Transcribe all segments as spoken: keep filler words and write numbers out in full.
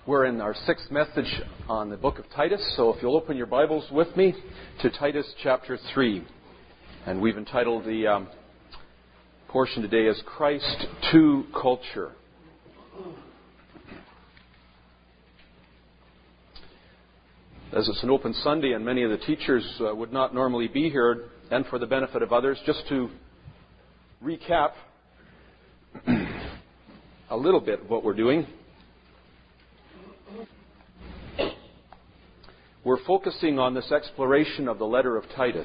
We're in our sixth message on the book of Titus, so if you'll open your Bibles with me to Titus chapter three. And we've entitled the um, portion today as Christ to Culture. As it's an open Sunday and many of the teachers uh, would not normally be here, and for the benefit of others, just to recap a little bit of what we're doing. We're focusing on this exploration of the letter of Titus,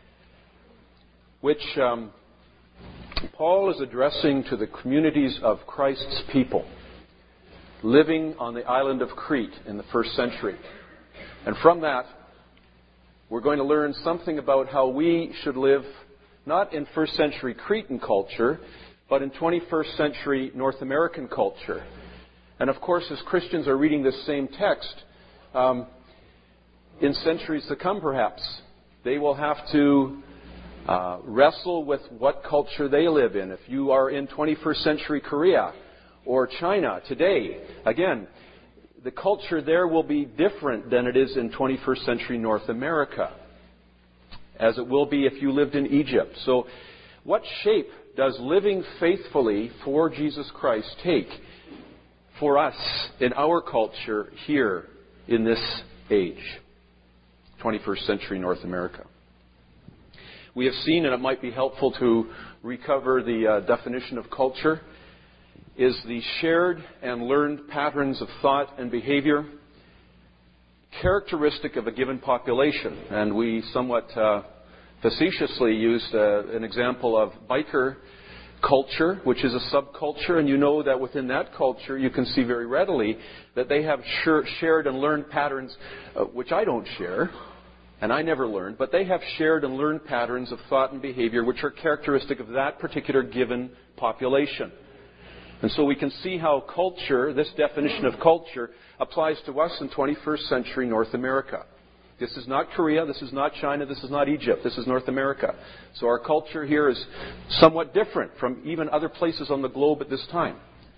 which um, Paul is addressing to the communities of Christ's people living on the island of Crete in the first century. And from that, we're going to learn something about how we should live not in first century Cretan culture, but in twenty-first century North American culture. And of course, as Christians are reading this same text, um, in centuries to come perhaps, they will have to uh, wrestle with what culture they live in. If you are in twenty-first century Korea or China today, again, the culture there will be different than it is in twenty-first century North America, as it will be if you lived in Egypt. So what shape does living faithfully for Jesus Christ take for us in our culture here in this age, twenty-first century North America? We have seen, and it might be helpful to recover the uh, definition of culture, is the shared and learned patterns of thought and behavior characteristic of a given population. And we somewhat uh, facetiously used uh, an example of biker culture, which is a subculture, and you know that within that culture you can see very readily that they have shared and learned patterns, uh, which I don't share, and I never learned, but they have shared and learned patterns of thought and behavior which are characteristic of that particular given population. And so we can see how culture, this definition of culture, applies to us in twenty-first century North America. This is not Korea, this is not China, this is not Egypt, this is North America. So our culture here is somewhat different from even other places on the globe at this time.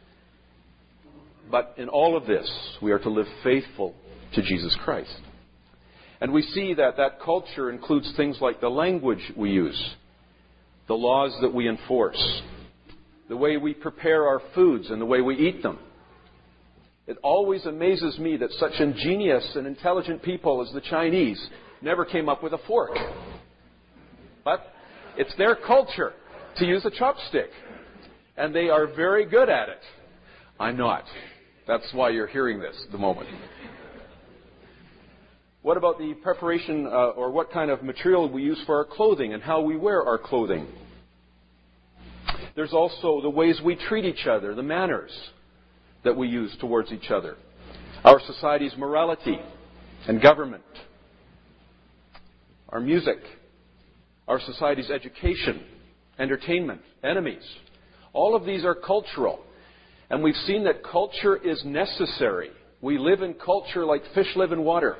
But in all of this, we are to live faithful to Jesus Christ. And we see that that culture includes things like the language we use, the laws that we enforce, the way we prepare our foods and the way we eat them. It always amazes me that such ingenious and intelligent people as the Chinese never came up with a fork. But it's their culture to use a chopstick. And they are very good at it. I'm not. That's why you're hearing this at the moment. What about the preparation uh, or what kind of material we use for our clothing and how we wear our clothing? There's also the ways we treat each other, the manners that we use towards each other, our society's morality and government, our music, our society's education, entertainment, enemies. All of these are cultural. And we've seen that culture is necessary. We live in culture like fish live in water.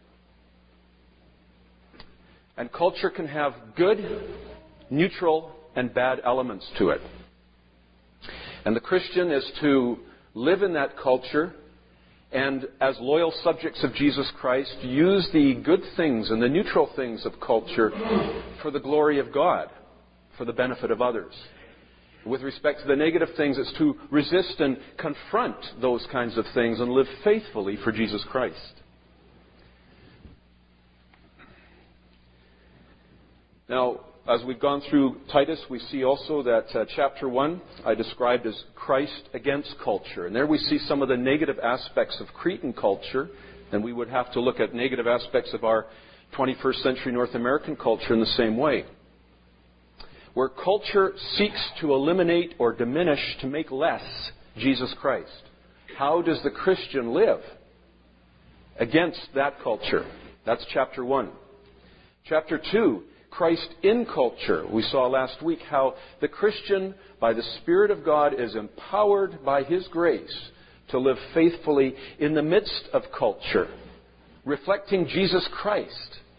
And culture can have good, neutral, and bad elements to it. And the Christian is to live in that culture and, as loyal subjects of Jesus Christ, use the good things and the neutral things of culture for the glory of God, for the benefit of others. With respect to the negative things, it's to resist and confront those kinds of things and live faithfully for Jesus Christ. Now, as we've gone through Titus, we see also that uh, chapter one I described as Christ against culture. And there we see some of the negative aspects of Cretan culture. And we would have to look at negative aspects of our twenty-first century North American culture in the same way. Where culture seeks to eliminate or diminish, to make less Jesus Christ. How does the Christian live against that culture? That's chapter one. Chapter two, Christ in culture. We saw last week how the Christian, by the Spirit of God, is empowered by His grace to live faithfully in the midst of culture, reflecting Jesus Christ.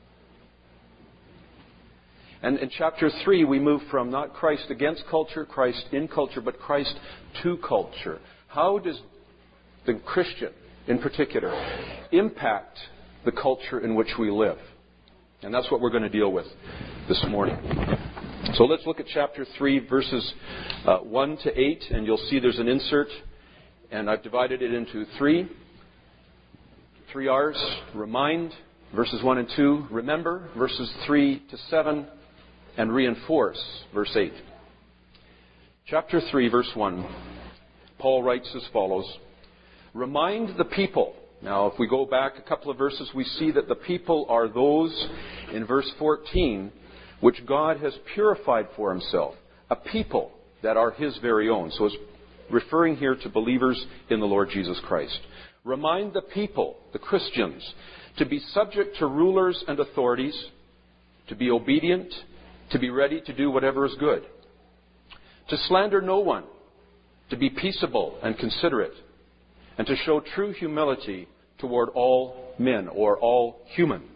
And in chapter three, we move from not Christ against culture, Christ in culture, but Christ to culture. How does the Christian in particular, impact the culture in which we live. And that's what we're going to deal with this morning. So let's look at chapter three, verses uh, one to eight, and you'll see there's an insert, and I've divided it into three. Three R's: remind, verses one and two; remember, verses three to seven; and reinforce, verse eight. Chapter three, verse one, Paul writes as follows: remind the people. Now, if we go back a couple of verses, we see that the people are those in verse fourteen which God has purified for himself, a people that are his very own. So it's referring here to believers in the Lord Jesus Christ. Remind the people, the Christians, to be subject to rulers and authorities, to be obedient, to be ready to do whatever is good, to slander no one, to be peaceable and considerate, and to show true humility toward all men, or all humans.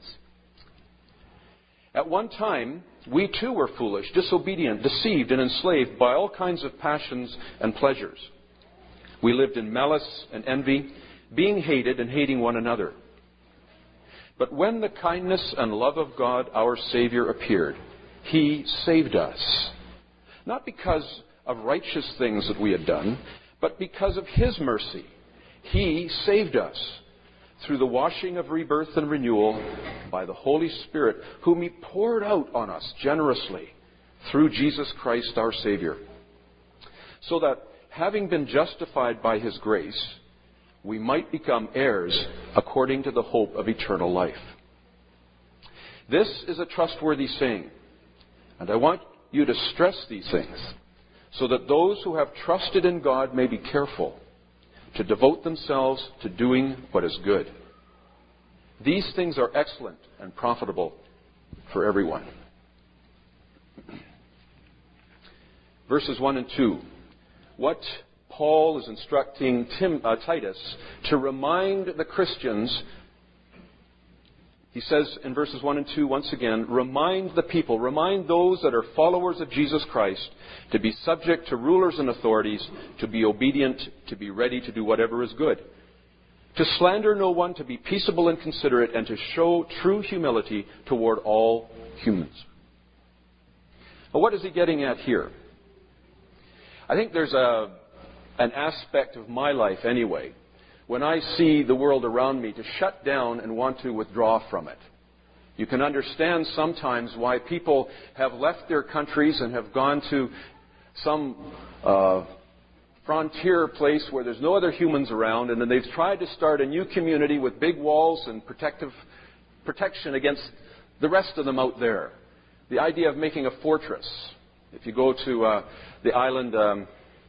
At one time, we too were foolish, disobedient, deceived, and enslaved by all kinds of passions and pleasures. We lived in malice and envy, being hated and hating one another. But when the kindness and love of God, our Savior, appeared, He saved us, not because of righteous things that we had done, but because of His mercy. He saved us through the washing of rebirth and renewal by the Holy Spirit, whom He poured out on us generously through Jesus Christ our Savior, so that, having been justified by His grace, we might become heirs according to the hope of eternal life. This is a trustworthy saying, and I want you to stress these things, so that those who have trusted in God may be careful to devote themselves to doing what is good. These things are excellent and profitable for everyone. Verses one and two. What Paul is instructing Tim, uh, Titus to remind the Christians, he says in verses one and two once again, remind the people, remind those that are followers of Jesus Christ to be subject to rulers and authorities, to be obedient, to be ready to do whatever is good, to slander no one, to be peaceable and considerate, and to show true humility toward all humans. Well, what is he getting at here? I think there's a, an aspect of my life anyway, when I see the world around me, to shut down and want to withdraw from it. You can understand sometimes why people have left their countries and have gone to some uh, frontier place where there's no other humans around, and then they've tried to start a new community with big walls and protective protection against the rest of them out there. The idea of making a fortress. If you go to uh, the island... Um,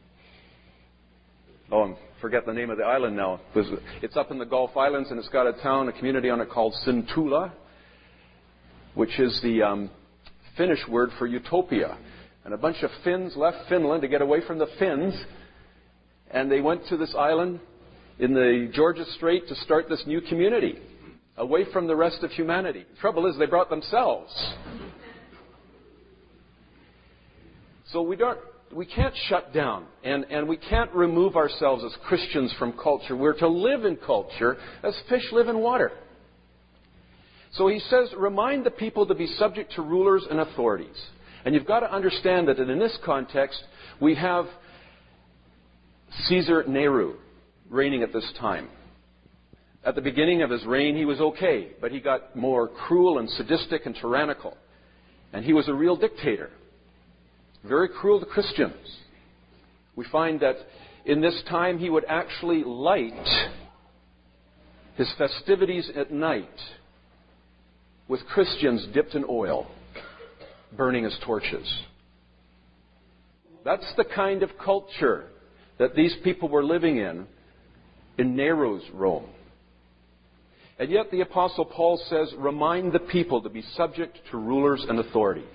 oh, I forget the name of the island now. It's up in the Gulf Islands, and it's got a town, a community on it called Sintula, which is the um, Finnish word for utopia. And a bunch of Finns left Finland to get away from the Finns, and they went to this island in the Georgia Strait to start this new community, away from the rest of humanity. The trouble is, they brought themselves. So we don't... We can't shut down, and, and we can't remove ourselves as Christians from culture. We're to live in culture as fish live in water. So he says, remind the people to be subject to rulers and authorities. And you've got to understand that in this context, we have Caesar Nero reigning at this time. At the beginning of his reign, he was okay, but he got more cruel and sadistic and tyrannical. And he was a real dictator. Very cruel to Christians. We find that in this time he would actually light his festivities at night with Christians dipped in oil, burning as torches. That's the kind of culture that these people were living in, in Nero's Rome. And yet the Apostle Paul says, remind the people to be subject to rulers and authorities.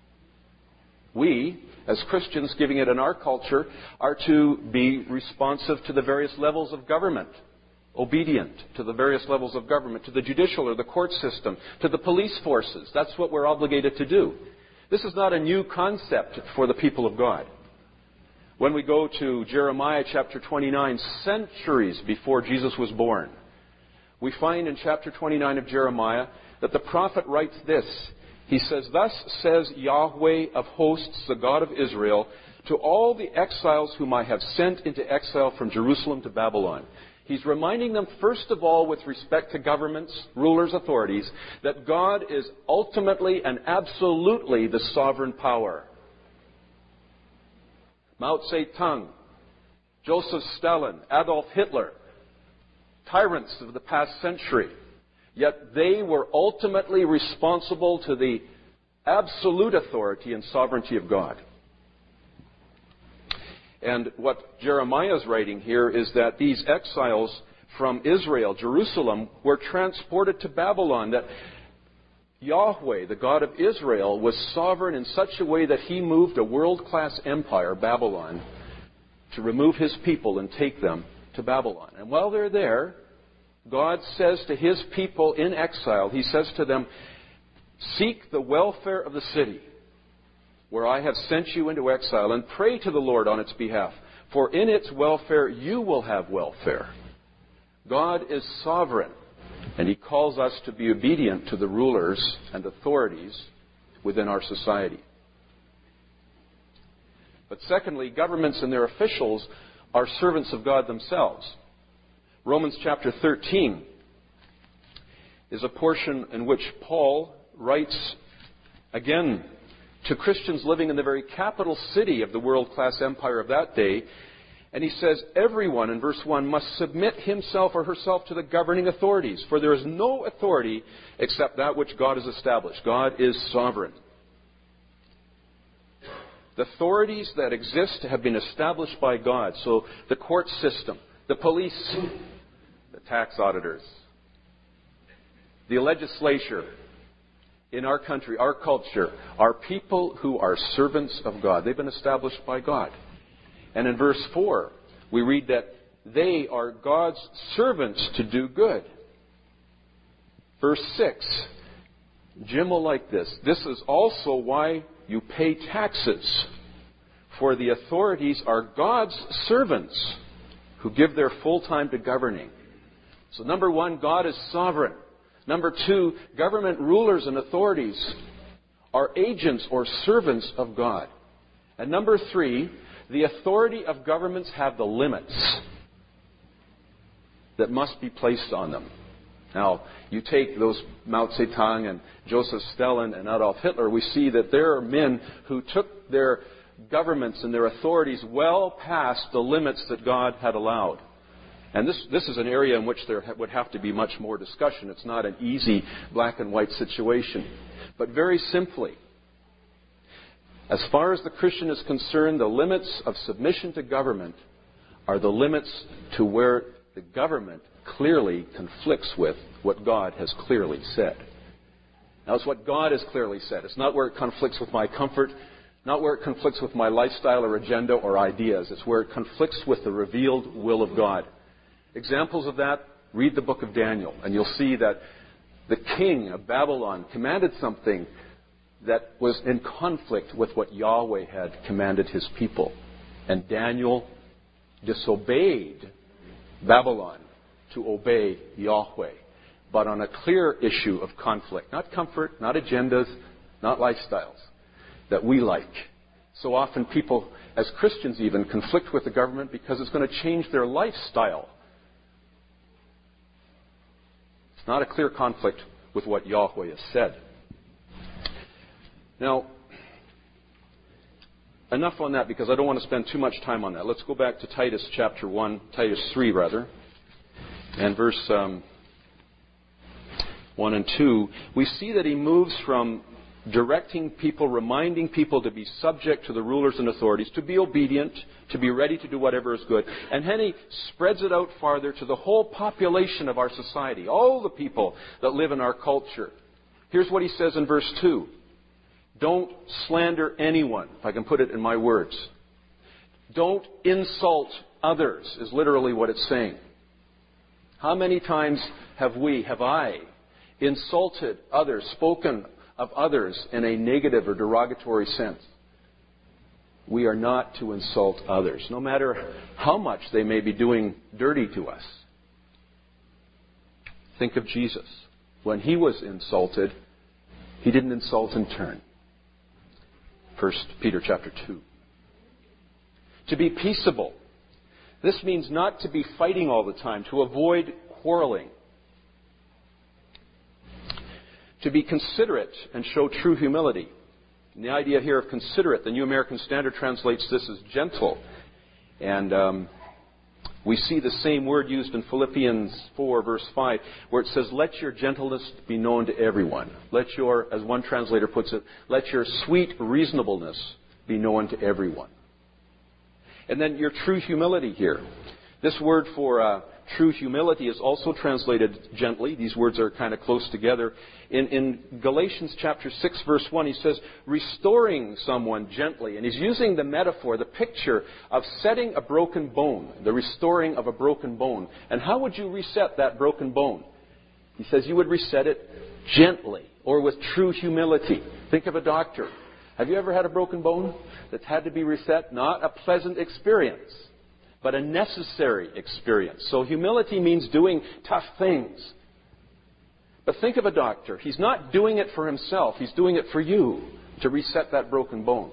We, as Christians giving it in our culture, are to be responsive to the various levels of government, obedient to the various levels of government, to the judicial or the court system, to the police forces. That's what we're obligated to do. This is not a new concept for the people of God. When we go to Jeremiah chapter twenty-nine, centuries before Jesus was born, we find in chapter twenty-nine of Jeremiah that the prophet writes this. He says, "Thus says Yahweh of hosts, the God of Israel, to all the exiles whom I have sent into exile from Jerusalem to Babylon." He's reminding them, first of all, with respect to governments, rulers, authorities, that God is ultimately and absolutely the sovereign power. Mao Zedong, Joseph Stalin, Adolf Hitler, tyrants of the past century. Yet they were ultimately responsible to the absolute authority and sovereignty of God. And what Jeremiah is writing here is that these exiles from Israel, Jerusalem, were transported to Babylon. That Yahweh, the God of Israel, was sovereign in such a way that He moved a world-class empire, Babylon, to remove His people and take them to Babylon. And while they're there, God says to His people in exile, He says to them, "Seek the welfare of the city where I have sent you into exile, and pray to the Lord on its behalf, for in its welfare you will have welfare." God is sovereign, and He calls us to be obedient to the rulers and authorities within our society. But secondly, governments and their officials are servants of God themselves. Romans chapter thirteen is a portion in which Paul writes again to Christians living in the very capital city of the world-class empire of that day. And he says, "Everyone," in verse one, "must submit himself or herself to the governing authorities, for there is no authority except that which God has established." God is sovereign. The authorities that exist have been established by God. So the court system, the police, the tax auditors, the legislature, in our country, our culture, are people who are servants of God. They've been established by God. And in verse four, we read that they are God's servants to do good. Verse six, Jim will like this. "This is also why you pay taxes, for the authorities are God's servants who give their full time to governing." So number one, God is sovereign. Number two, government rulers and authorities are agents or servants of God. And number three, the authority of governments have the limits that must be placed on them. Now, you take those Mao Zedong and Joseph Stalin and Adolf Hitler, we see that there are men who took their governments and their authorities well past the limits that God had allowed. And this, this is an area in which there would have to be much more discussion. It's not an easy black and white situation. But very simply, as far as the Christian is concerned, the limits of submission to government are the limits to where the government clearly conflicts with what God has clearly said. Now, it's what God has clearly said. It's not where it conflicts with my comfort, not where it conflicts with my lifestyle or agenda or ideas. It's where it conflicts with the revealed will of God. Examples of that, read the book of Daniel, and you'll see that the king of Babylon commanded something that was in conflict with what Yahweh had commanded His people. And Daniel disobeyed Babylon to obey Yahweh, but on a clear issue of conflict. Not comfort, not agendas, not lifestyles that we like. So often people, as Christians even, conflict with the government because it's going to change their lifestyle. It's not a clear conflict with what Yahweh has said. Now, enough on that because I don't want to spend too much time on that. Let's go back to Titus chapter one, Titus three rather, and verse um, one and two. We see that he moves from directing people, reminding people to be subject to the rulers and authorities, to be obedient, to be ready to do whatever is good. And then he spreads it out farther to the whole population of our society, all the people that live in our culture. Here's what he says in verse two. Don't slander anyone, if I can put it in my words. Don't insult others, is literally what it's saying. How many times have we, have I, insulted others, spoken of others in a negative or derogatory sense? we are not to insult others, no matter how much they may be doing dirty to us. Think of Jesus. When he was insulted, he didn't insult in turn. First Peter chapter two. To be peaceable. This means not to be fighting all the time, to avoid quarreling. To be considerate and show true humility. And the idea here of considerate, the New American Standard translates this as gentle. And um, we see the same word used in Philippians four, verse five, where it says, let your gentleness be known to everyone. Let your, as one translator puts it, let your sweet reasonableness be known to everyone. And then your true humility here. This word for uh, true humility is also translated gently. These words are kind of close together. In, in Galatians chapter six, verse one, he says, restoring someone gently. And he's using the metaphor, the picture of setting a broken bone, the restoring of a broken bone. And how would you reset that broken bone? He says you would reset it gently or with true humility. Think of a doctor. Have you ever had a broken bone that's had to be reset? Not a pleasant experience, but a necessary experience. So humility means doing tough things. But think of a doctor. He's not doing it for himself. He's doing it for you to reset that broken bone.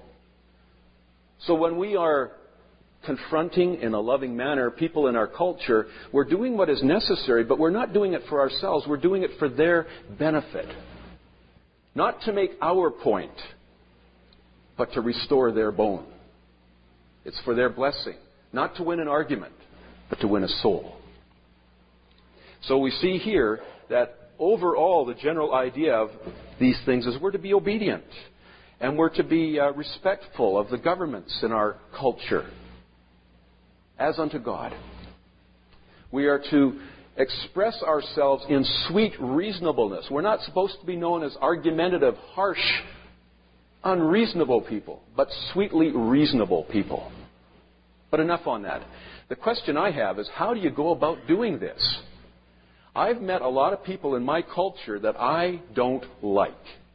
So when we are confronting in a loving manner people in our culture, we're doing what is necessary, but we're not doing it for ourselves. We're doing it for their benefit. Not to make our point, but to restore their bone. It's for their blessing. Not to win an argument, but to win a soul. So we see here that overall the general idea of these things is we're to be obedient. And we're to be uh, respectful of the governments in our culture. As unto God. We are to express ourselves in sweet reasonableness. We're not supposed to be known as argumentative, harsh, unreasonable people, but sweetly reasonable people. But enough on that. The question I have is, how do you go about doing this? I've met a lot of people in my culture that I don't like.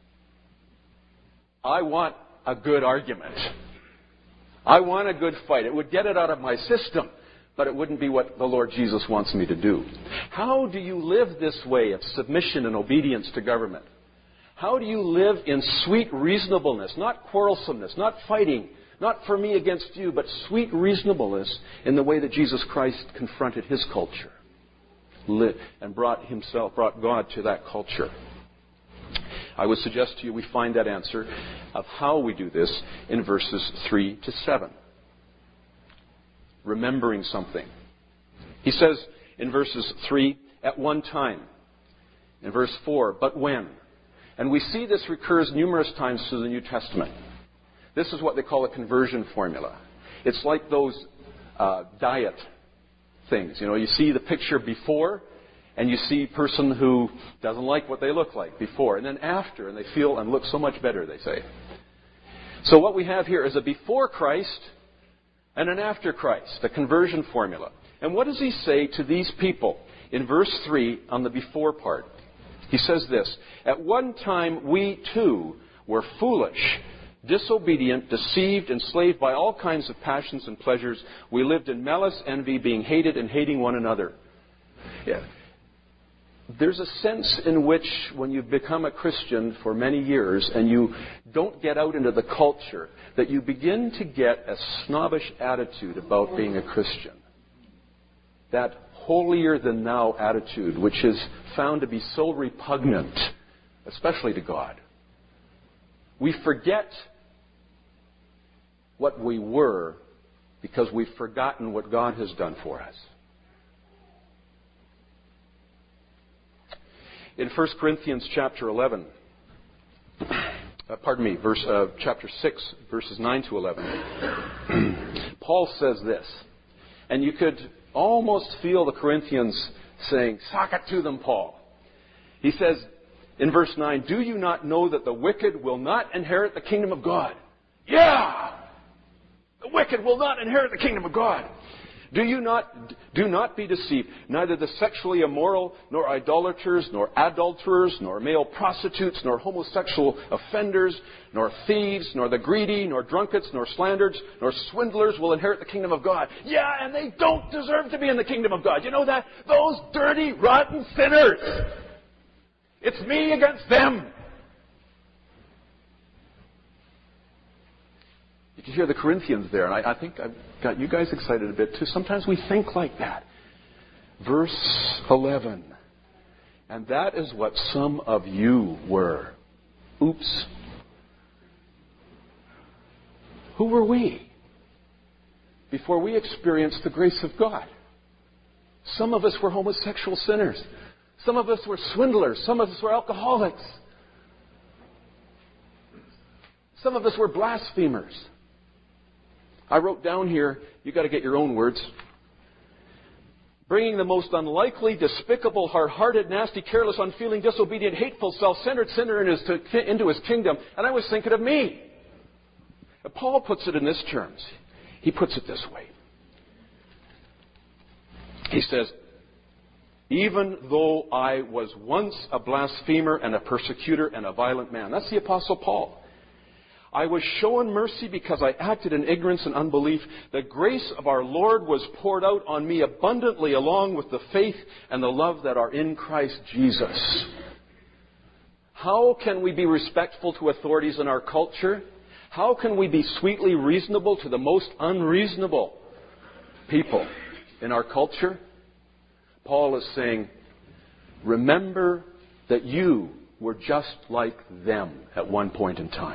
I want a good argument. I want a good fight. It would get it out of my system, but it wouldn't be what the Lord Jesus wants me to do. How do you live this way of submission and obedience to government? How do you live in sweet reasonableness, not quarrelsomeness, not fighting, not for me against you, but sweet reasonableness in the way that Jesus Christ confronted his culture and brought himself, brought God to that culture? I would suggest to you we find that answer of how we do this in verses three to seven. Remembering something. He says in verses three, at one time. In verse four, but when? And we see this recurs numerous times through the New Testament. This is what they call a conversion formula. It's like those uh, diet things. You know, you see the picture before, and you see a person who doesn't like what they look like before, and then after, and they feel and look so much better, they say. So what we have here is a before Christ and an after Christ, a conversion formula. And what does he say to these people in verse three on the before part? He says this, at one time we too were foolish, disobedient, deceived, enslaved by all kinds of passions and pleasures. We lived in malice, envy, being hated and hating one another. Yeah. There's a sense in which when you've become a Christian for many years and you don't get out into the culture, that you begin to get a snobbish attitude about being a Christian. That holier-than-thou attitude, which is found to be so repugnant, especially to God. We forget what we were because we've forgotten what God has done for us. In First Corinthians chapter eleven, uh, pardon me, verse uh, chapter six, verses nine to eleven, Paul says this, and you could almost feel the Corinthians saying, "Sock it to them, Paul." He says in verse nine, "Do you not know that the wicked will not inherit the kingdom of God?" Yeah! The wicked will not inherit the kingdom of God. Do you not, do not be deceived. Neither the sexually immoral, nor idolaters, nor adulterers, nor male prostitutes, nor homosexual offenders, nor thieves, nor the greedy, nor drunkards, nor slanderers, nor swindlers will inherit the kingdom of God. Yeah, and they don't deserve to be in the kingdom of God. You know that? Those dirty, rotten sinners. It's me against them. You can hear the Corinthians there, and I, I think I've got you guys excited a bit too. Sometimes we think like that. Verse eleven. And that is what some of you were. Oops. Who were we before we experienced the grace of God? Some of us were homosexual sinners. Some of us were swindlers. Some of us were alcoholics. Some of us were blasphemers. I wrote down here, you've got to get your own words. Bringing the most unlikely, despicable, hard-hearted, nasty, careless, unfeeling, disobedient, hateful, self-centered sinner into his kingdom. And I was thinking of me. Paul puts it in this terms. He puts it this way. He says, even though I was once a blasphemer and a persecutor and a violent man. That's the Apostle Paul. I was shown mercy because I acted in ignorance and unbelief. The grace of our Lord was poured out on me abundantly along with the faith and the love that are in Christ Jesus. How can we be respectful to authorities in our culture? How can we be sweetly reasonable to the most unreasonable people in our culture? Paul is saying, remember that you were just like them at one point in time.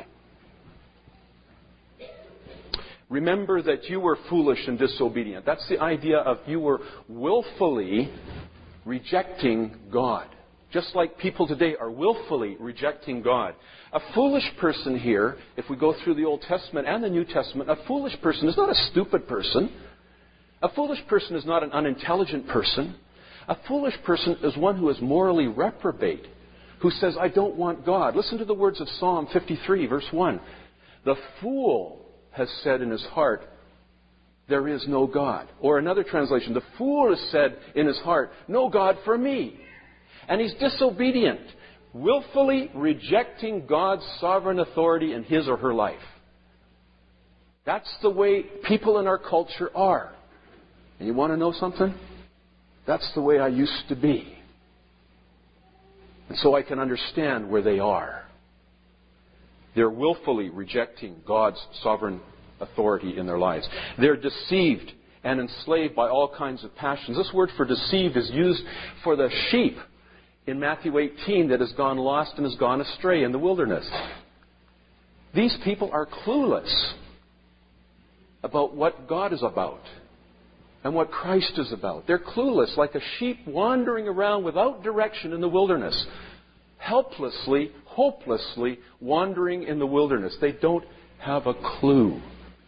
Remember that you were foolish and disobedient. That's the idea of you were willfully rejecting God. Just like people today are willfully rejecting God. A foolish person here, if we go through the Old Testament and the New Testament, a foolish person is not a stupid person. A foolish person is not an unintelligent person. A foolish person is one who is morally reprobate, who says, I don't want God. Listen to the words of Psalm fifty-three, verse one. The fool has said in his heart, there is no God. Or another translation, the fool has said in his heart, no God for me. And he's disobedient, willfully rejecting God's sovereign authority in his or her life. That's the way people in our culture are. And you want to know something? That's the way I used to be. And so I can understand where they are. They're willfully rejecting God's sovereign authority in their lives. They're deceived and enslaved by all kinds of passions. This word for deceive is used for the sheep in Matthew eighteen that has gone lost and has gone astray in the wilderness. These people are clueless about what God is about and what Christ is about. They're clueless, like a sheep wandering around without direction in the wilderness, helplessly, hopelessly wandering in the wilderness. They don't have a clue.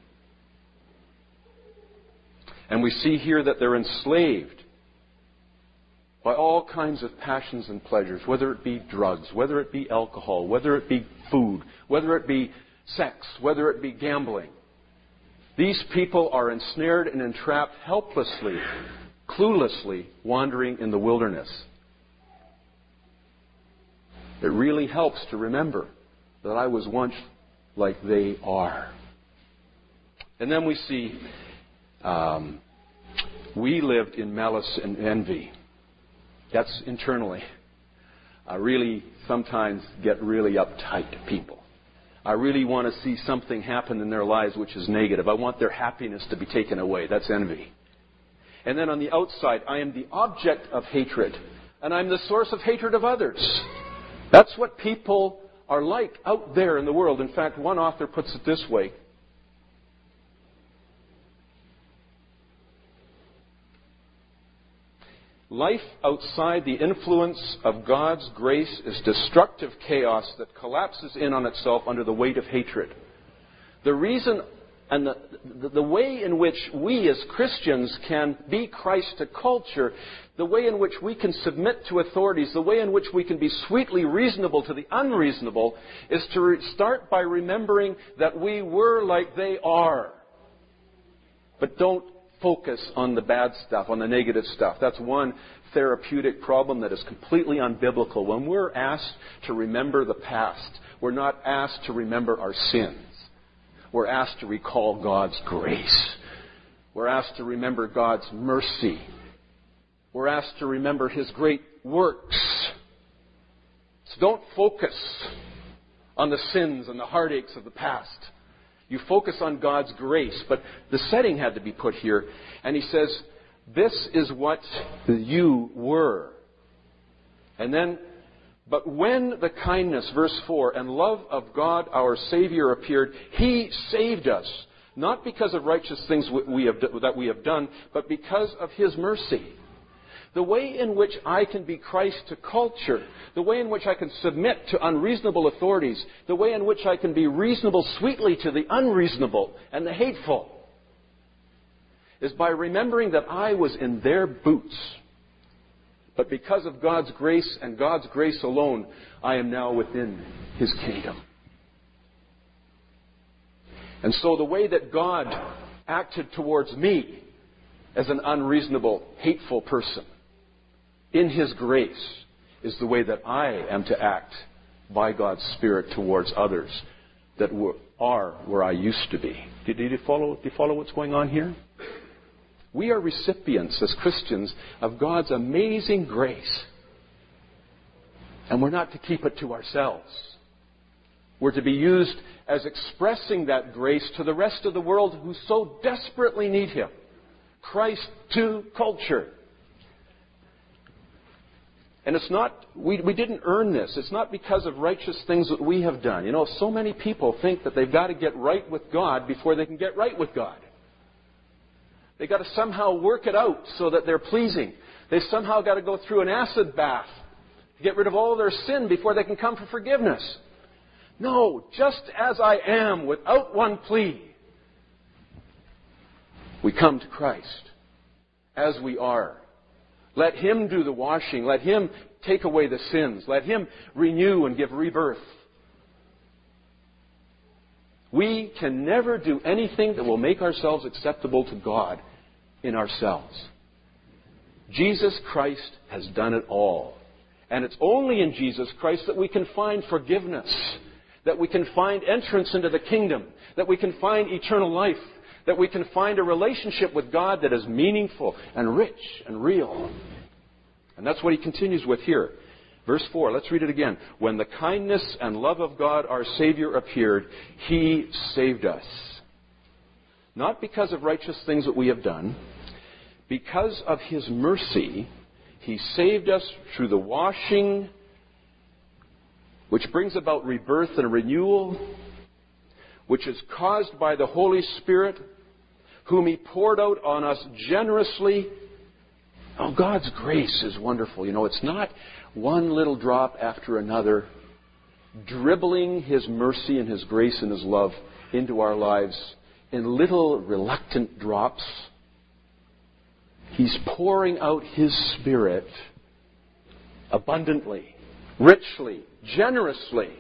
And we see here that they're enslaved by all kinds of passions and pleasures, whether it be drugs, whether it be alcohol, whether it be food, whether it be sex, whether it be gambling. These people are ensnared and entrapped helplessly, cluelessly, wandering in the wilderness. It really helps to remember that I was once like they are. And then we see um, we lived in malice and envy. That's internally. I really sometimes get really uptight to people. I really want to see something happen in their lives which is negative. I want their happiness to be taken away. That's envy. And then on the outside, I am the object of hatred. And I'm the source of hatred of others. That's what people are like out there in the world. In fact, one author puts it this way. Life outside the influence of God's grace is destructive chaos that collapses in on itself under the weight of hatred. The reason and the, the, the way in which we as Christians can be Christ to culture, the way in which we can submit to authorities, the way in which we can be sweetly reasonable to the unreasonable, is to re- start by remembering that we were like they are. But don't focus on the bad stuff, on the negative stuff. That's one therapeutic problem that is completely unbiblical. When we're asked to remember the past, we're not asked to remember our sins. We're asked to recall God's grace. We're asked to remember God's mercy. We're asked to remember His great works. So don't focus on the sins and the heartaches of the past. You focus on God's grace. But the setting had to be put here. And he says, this is what you were. And then, but when the kindness, verse four, and love of God our Savior appeared, He saved us. Not because of righteous things we have, that we have done, but because of His mercy. The way in which I can be Christ to culture, the way in which I can submit to unreasonable authorities, the way in which I can be reasonable sweetly to the unreasonable and the hateful, is by remembering that I was in their boots. But because of God's grace and God's grace alone, I am now within His kingdom. And so the way that God acted towards me as an unreasonable, hateful person, in His grace, is the way that I am to act by God's Spirit towards others that were, are where I used to be. Did, did you follow, do you follow what's going on here? We are recipients as Christians of God's amazing grace. And we're not to keep it to ourselves. We're to be used as expressing that grace to the rest of the world who so desperately need Him. Christ to culture. And it's not, we, we didn't earn this. It's not because of righteous things that we have done. You know, so many people think that they've got to get right with God before they can get right with God. They've got to somehow work it out so that they're pleasing. They've somehow got to go through an acid bath to get rid of all their sin before they can come for forgiveness. No, just as I am, without one plea, we come to Christ as we are. Let Him do the washing. Let Him take away the sins. Let Him renew and give rebirth. We can never do anything that will make ourselves acceptable to God in ourselves. Jesus Christ has done it all. And it's only in Jesus Christ that we can find forgiveness, that we can find entrance into the kingdom, that we can find eternal life, that we can find a relationship with God that is meaningful and rich and real. And that's what he continues with here. Verse four, let's read it again. When the kindness and love of God our Savior appeared, He saved us. Not because of righteous things that we have done. Because of His mercy, He saved us through the washing, which brings about rebirth and renewal, which is caused by the Holy Spirit, whom He poured out on us generously. Oh, God's grace is wonderful. You know, it's not one little drop after another, dribbling His mercy and His grace and His love into our lives in little reluctant drops. He's pouring out His Spirit abundantly, richly, generously.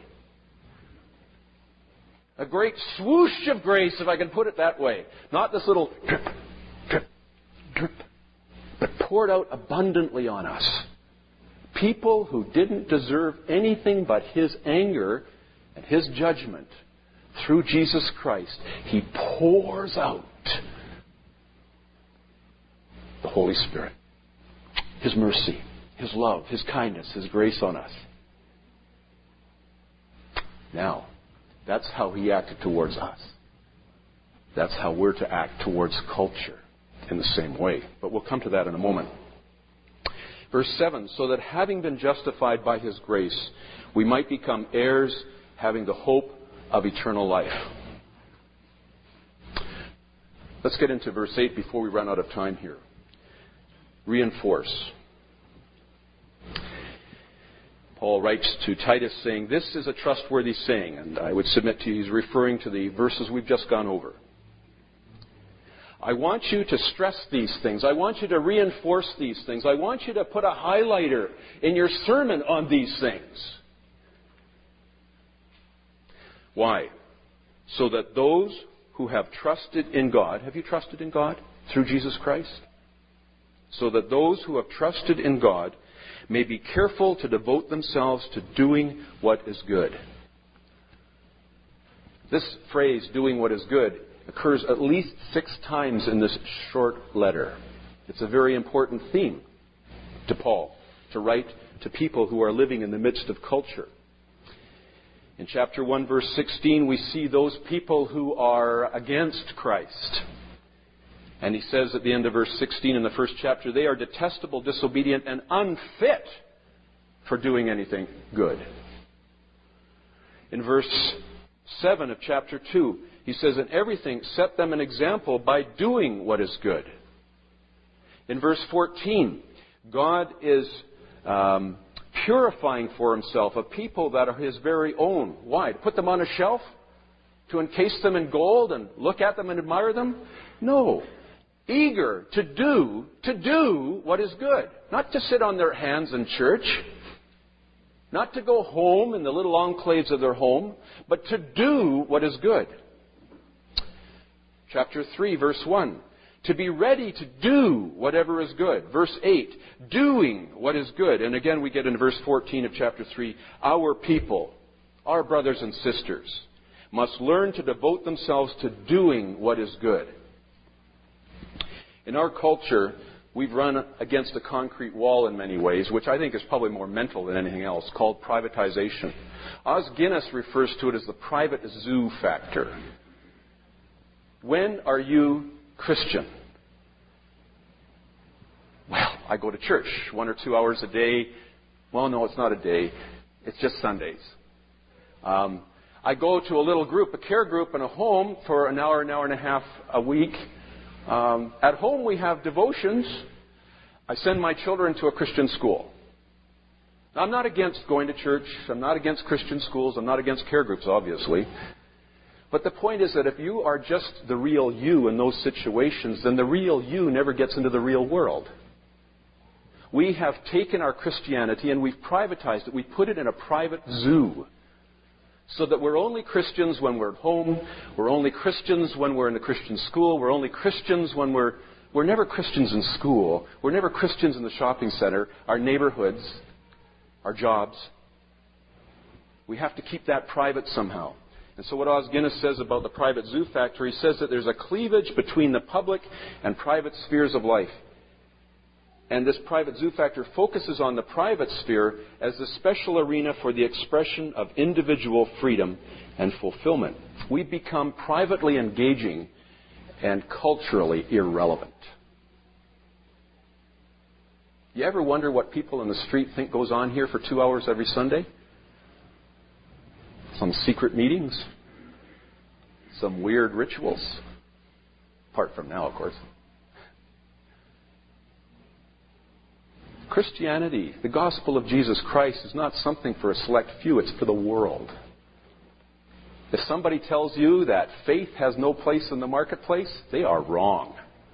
A great swoosh of grace, if I can put it that way. Not this little drip, drip, drip, but poured out abundantly on us. People who didn't deserve anything but His anger and His judgment, through Jesus Christ, He pours out the Holy Spirit, His mercy, His love, His kindness, His grace on us. Now, that's how He acted towards us. That's how we're to act towards culture in the same way. But we'll come to that in a moment. Verse seven, so that having been justified by His grace, we might become heirs, having the hope of eternal life. Let's get into verse eight before we run out of time here. Reinforce. Paul writes to Titus saying, this is a trustworthy saying, and I would submit to you he's referring to the verses we've just gone over. I want you to stress these things. I want you to reinforce these things. I want you to put a highlighter in your sermon on these things. Why? So that those who have trusted in God, have you trusted in God? through Jesus Christ? So that those who have trusted in God may be careful to devote themselves to doing what is good. This phrase, doing what is good, occurs at least six times in this short letter. It's a very important theme to Paul, to write to people who are living in the midst of culture. In chapter one, verse sixteen, we see those people who are against Christ. And he says at the end of verse sixteen in the first chapter, they are detestable, disobedient, and unfit for doing anything good. In verse seven of chapter two, he says, in everything set them an example by doing what is good. In verse fourteen, God is um, purifying for himself a people that are his very own. Why? To put them on a shelf? To encase them in gold and look at them and admire them? No. Eager to do, to do what is good. Not to sit on their hands in church. Not to go home in the little enclaves of their home, but to do what is good. Chapter three, verse one. To be ready to do whatever is good. Verse eight, doing what is good. And again we get in verse fourteen of chapter three, our people, our brothers and sisters, must learn to devote themselves to doing what is good. In our culture, we've run against a concrete wall in many ways, which I think is probably more mental than anything else, called privatization. Os Guinness refers to it as the private zoo factor. When are you Christian? Well, I go to church one or two hours a day. Well, no, it's not a day. It's just Sundays. Um, I go to a little group, a care group in a home for an hour, an hour and a half a week. Um, at home we have devotions. I send my children to a Christian school. Now, I'm not against going to church. I'm not against Christian schools. I'm not against care groups, obviously. But the point is that if you are just the real you in those situations, then the real you never gets into the real world. We have taken our Christianity and we've privatized it. We've put it in a private zoo. So that we're only Christians when we're at home. We're only Christians when we're in a Christian school. We're only Christians when we're... We're never Christians in school. We're never Christians in the shopping center, our neighborhoods, our jobs. We have to keep that private somehow. And so what Os Guinness says about the private zoo factor, he says that there's a cleavage between the public and private spheres of life. And this private zoo factor focuses on the private sphere as the special arena for the expression of individual freedom and fulfillment. We become privately engaging and culturally irrelevant. You ever wonder what people in the street think goes on here for two hours every Sunday? Some secret meetings, some weird rituals, apart from now, of course. Christianity, the gospel of Jesus Christ, is not something for a select few, it's for the world. If somebody tells you that faith has no place in the marketplace, they are wrong.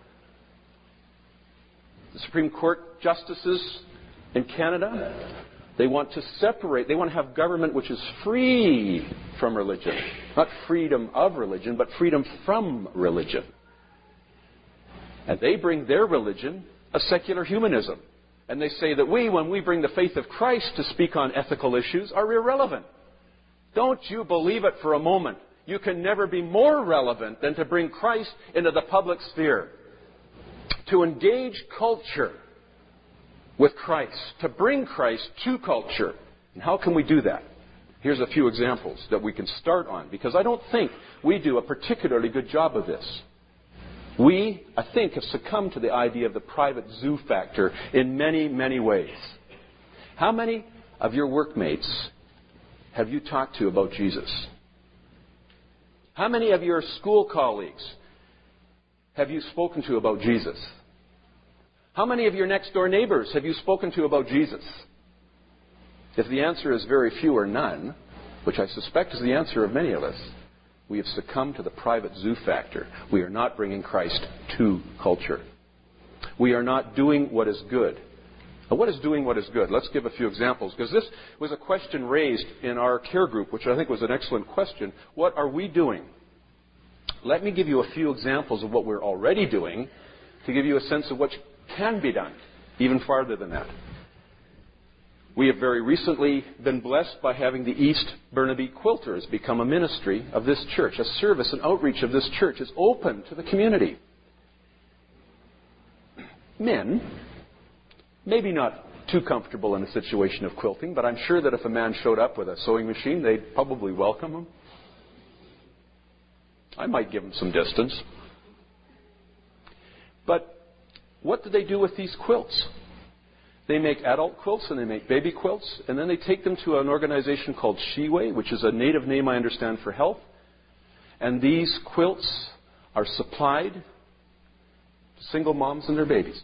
The Supreme Court justices in Canada, they want to separate, they want to have government which is free from religion. Not freedom of religion, but freedom from religion. And they bring their religion a secular humanism. And they say that we, when we bring the faith of Christ to speak on ethical issues, are irrelevant. Don't you believe it for a moment. You can never be more relevant than to bring Christ into the public sphere. To engage culture with Christ. To bring Christ to culture. And how can we do that? Here's a few examples that we can start on, because I don't think we do a particularly good job of this. We, I think, have succumbed to the idea of the private zoo factor in many, many ways. How many of your workmates have you talked to about Jesus? How many of your school colleagues have you spoken to about Jesus? How many of your next door neighbors have you spoken to about Jesus? If the answer is very few or none, which I suspect is the answer of many of us, we have succumbed to the private zoo factor. We are not bringing Christ to culture. We are not doing what is good. Now, what is doing what is good? Let's give a few examples, because this was a question raised in our care group, which I think was an excellent question. What are we doing? Let me give you a few examples of what we're already doing, to give you a sense of what can be done, even farther than that. We have very recently been blessed by having the East Burnaby Quilters become a ministry of this church. A service and outreach of this church is open to the community. Men, maybe not too comfortable in a situation of quilting, but I'm sure that if a man showed up with a sewing machine, they'd probably welcome him. I might give him some distance. But what do they do with these quilts? They make adult quilts and they make baby quilts, and then they take them to an organization called Sheway, which is a native name, I understand, for health. And these quilts are supplied to single moms and their babies,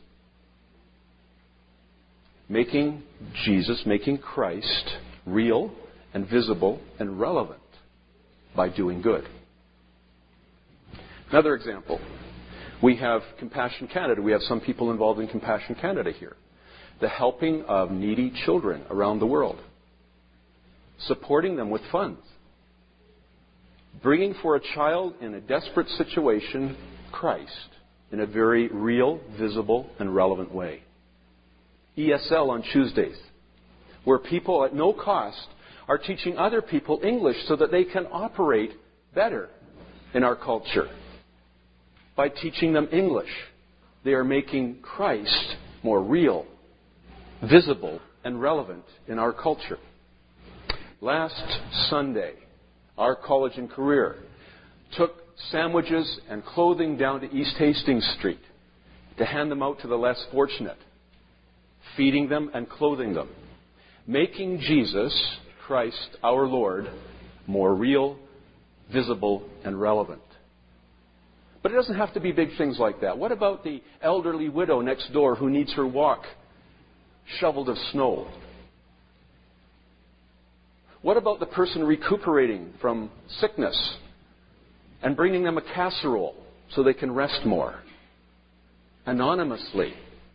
making Jesus, making Christ real and visible and relevant by doing good. Another example, we have Compassion Canada. We have some people involved in Compassion Canada here. The helping of needy children around the world, supporting them with funds, bringing for a child in a desperate situation Christ in a very real, visible, and relevant way. E S L on Tuesdays, where people at no cost are teaching other people English so that they can operate better in our culture. By teaching them English, they are making Christ more real, visible, and relevant in our culture. Last Sunday, our college and career took sandwiches and clothing down to East Hastings Street to hand them out to the less fortunate, feeding them and clothing them, making Jesus, Christ, our Lord, more real, visible, and relevant. But it doesn't have to be big things like that. What about the elderly widow next door who needs her walk shoveled of snow? What about the person recuperating from sickness and bringing them a casserole so they can rest more? Anonymously.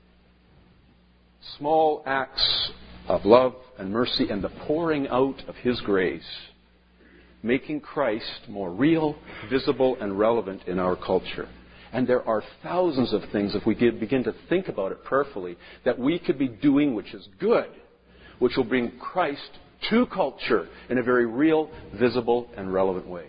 Small acts of love and mercy and the pouring out of His grace, making Christ more real, visible, and relevant in our culture. And there are thousands of things, if we begin to think about it prayerfully, that we could be doing which is good, which will bring Christ to culture in a very real, visible, and relevant way.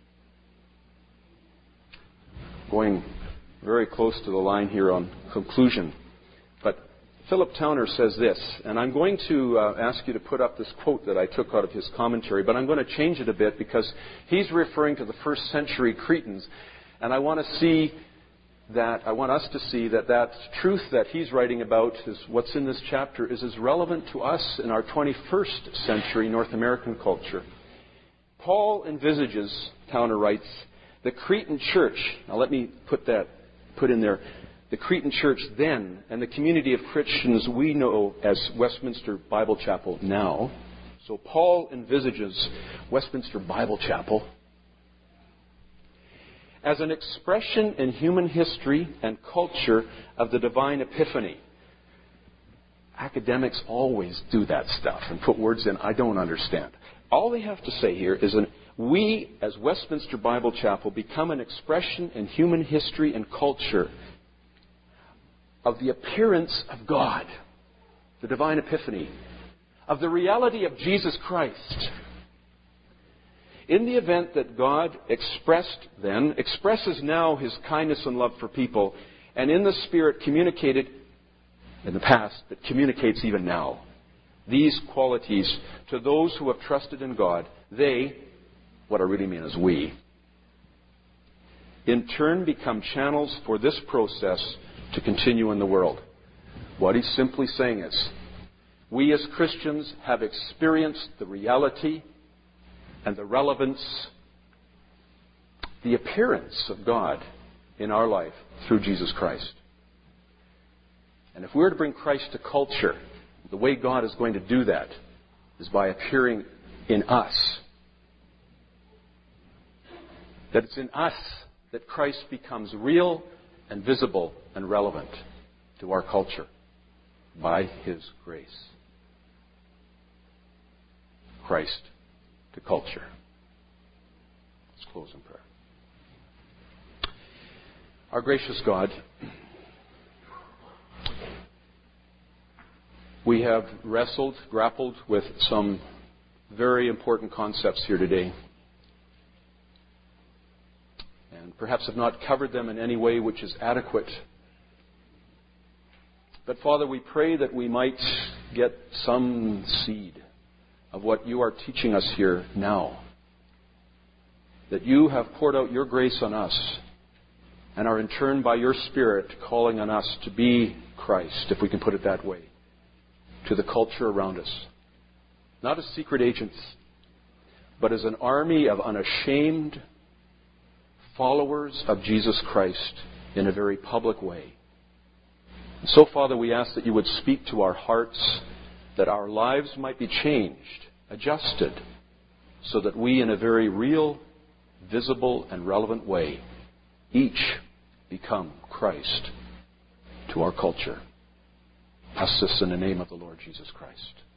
Going very close to the line here on conclusion. But Philip Towner says this, and I'm going to uh, ask you to put up this quote that I took out of his commentary, but I'm going to change it a bit because he's referring to the first century Cretans. And I want to see that, I want us to see that that truth that he's writing about, is what's in this chapter, is as relevant to us in our twenty-first century North American culture. Paul envisages, Towner writes, the Cretan church, now let me put that, put in there, the Cretan church then, and the community of Christians we know as Westminster Bible Chapel now. So Paul envisages Westminster Bible Chapel as an expression in human history and culture of the divine epiphany. Academics always do that stuff and put words in I don't understand. All they have to say here is an, we, as Westminster Bible Chapel, become an expression in human history and culture of the appearance of God, the divine epiphany, of the reality of Jesus Christ. In the event that God expressed then, expresses now His kindness and love for people, and in the Spirit communicated in the past, but communicates even now, these qualities to those who have trusted in God, they, what I really mean is we, in turn become channels for this process to continue in the world. What he's simply saying is, we as Christians have experienced the reality and the relevance, the appearance of God in our life through Jesus Christ. And if we're to bring Christ to culture, the way God is going to do that is by appearing in us. That it's in us that Christ becomes real and visible and relevant to our culture by His grace. Christ to culture. Let's close in prayer. Our gracious God, We have wrestled, grappled with some very important concepts here today. And perhaps have not covered them in any way which is adequate. But Father, we pray that we might get some seed of what you are teaching us here now. That you have poured out your grace on us and are in turn by your Spirit calling on us to be Christ, if we can put it that way, to the culture around us. Not as secret agents, but as an army of unashamed followers of Jesus Christ in a very public way. And so, Father, we ask that you would speak to our hearts, that our lives might be changed, adjusted, so that we, in a very real, visible, and relevant way, each become Christ to our culture. Ask this in the name of the Lord Jesus Christ.